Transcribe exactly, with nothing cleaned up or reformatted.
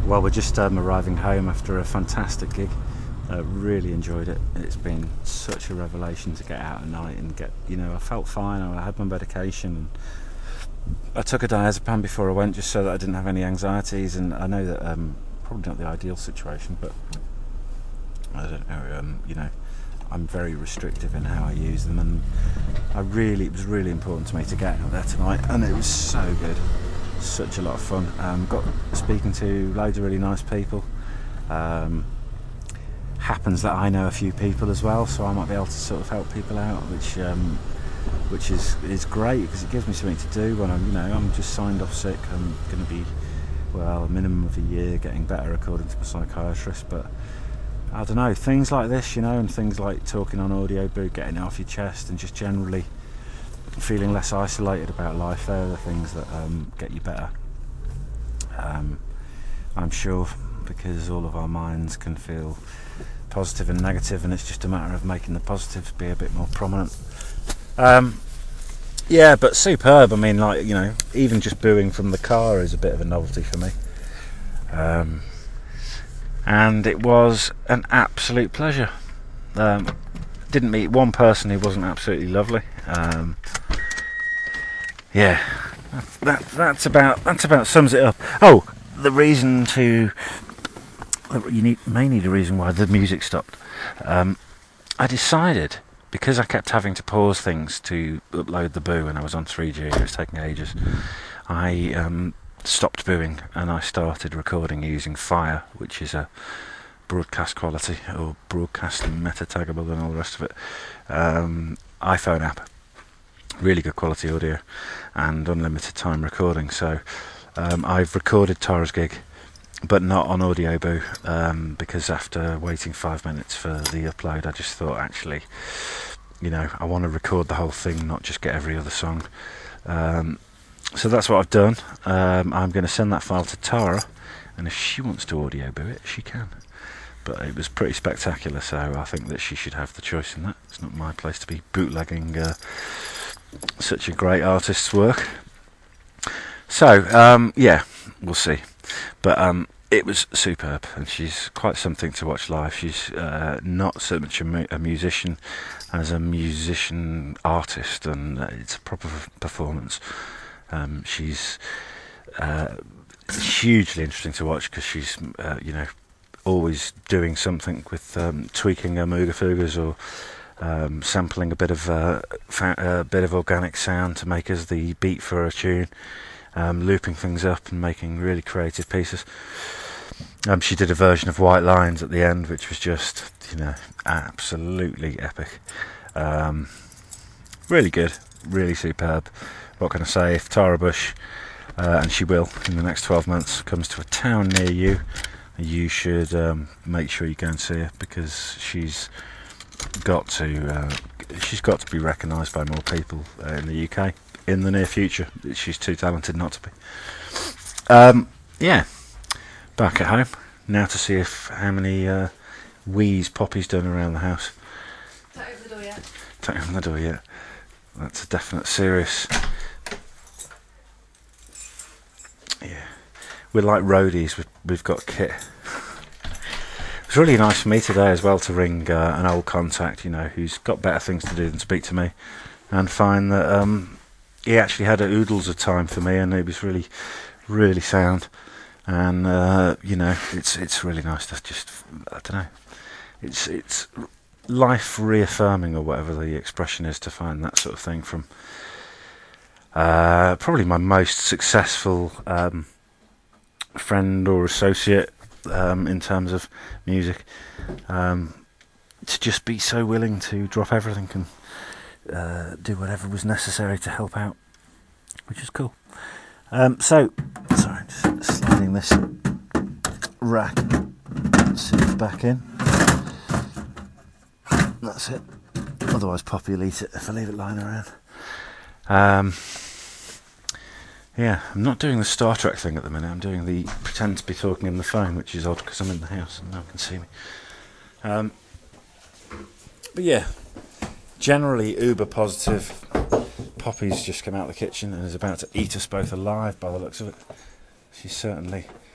Well, we're just um, arriving home after a fantastic gig. Uh, really enjoyed it. It's been such a revelation to get out at night and get, you know, I felt fine. I had my medication. And I took a diazepam before I went just so that I didn't have any anxieties. And I know that um, probably not the ideal situation, but I don't know. Um, you know, I'm very restrictive in how I use them, and I really, it was really important to me to get out there tonight, and it was so good. Such a lot of fun. Um, got speaking to loads of really nice people. Um, happens that I know a few people as well, so I might be able to sort of help people out, which um, which is is great because it gives me something to do when I'm, you know, I'm just signed off sick. I'm going to be, well, a minimum of a year getting better according to my psychiatrist, but I don't know, things like this, you know, and things like talking on audio boot, getting it off your chest, and just generally feeling less isolated about life. They're the things that um, get you better. Um, I'm sure, because all of our minds can feel positive and negative, and it's just a matter of making the positives be a bit more prominent. Um, yeah, but superb. I mean, like, you know, even just booing from the car is a bit of a novelty for me. Um, and it was an absolute pleasure. Um, didn't meet one person who wasn't absolutely lovely. Um, yeah, that that's about that's about sums it up. Oh, the reason to you need may need a reason why the music stopped. Um, I decided, because I kept having to pause things to upload the boo, and I was on three G, it was taking ages. I um, stopped booing and I started recording using Fire, which is a broadcast quality or broadcast meta taggable and all the rest of it um, iPhone app. Really good quality audio and unlimited time recording. So um, I've recorded Tara's gig, but not on Audio Boo, um, because after waiting five minutes for the upload, I just thought, actually, you know, I want to record the whole thing, not just get every other song. Um, so that's what I've done. Um, I'm going to send that file to Tara, and if she wants to Audio Boo it, she can. But it was pretty spectacular, so I think that she should have the choice in that. It's not my place to be bootlegging uh, such a great artist's work. So, um, yeah, we'll see. But um, it was superb, and she's quite something to watch live. She's uh, not so much a, mu- a musician as a musician artist, and uh, it's a proper f- performance. Um, she's uh, hugely interesting to watch because she's, uh, you know, always doing something with um, tweaking her Mooga Fugas or um, sampling a bit of uh, fa- a bit of organic sound to make us the beat for a tune. Um, looping things up and making really creative pieces. Um, she did a version of White Lines at the end, which was just, you know, absolutely epic. Um, really good, really superb. What can I say? If Tara Bush, uh, and she will in the next twelve months, comes to a town near you, you should um, make sure you go and see her, because she's got to uh, she's got to be recognised by more people uh, in the U K in the near future. She's too talented not to be. Um, yeah, back at home now to see if how many uh, wheeze Poppy's done around the house. Don't open the door yet. Don't open the door yet. That's a definite serious. Yeah, we're like roadies. We've, we've got kit. It's really nice for me today as well to ring uh, an old contact, you know, who's got better things to do than speak to me, and find that um, he actually had a oodles of time for me, and it was really, really sound. And uh, you know, it's it's really nice to just, I don't know, it's it's life reaffirming, or whatever the expression is, to find that sort of thing from uh, probably my most successful um, friend or associate um, in terms of music. Um, to just be so willing to drop everything and Uh, do whatever was necessary to help out, which is cool. Um, so, sorry, just sliding this rack sieve back in. That's it. Otherwise, Poppy will eat it if I leave it lying around. Um, yeah, I'm not doing the Star Trek thing at the minute. I'm doing the pretend to be talking in the phone, which is odd because I'm in the house and no one can see me. Um, but yeah. Generally uber positive. Poppy's just come out of the kitchen and is about to eat us both alive by the looks of it. She's certainly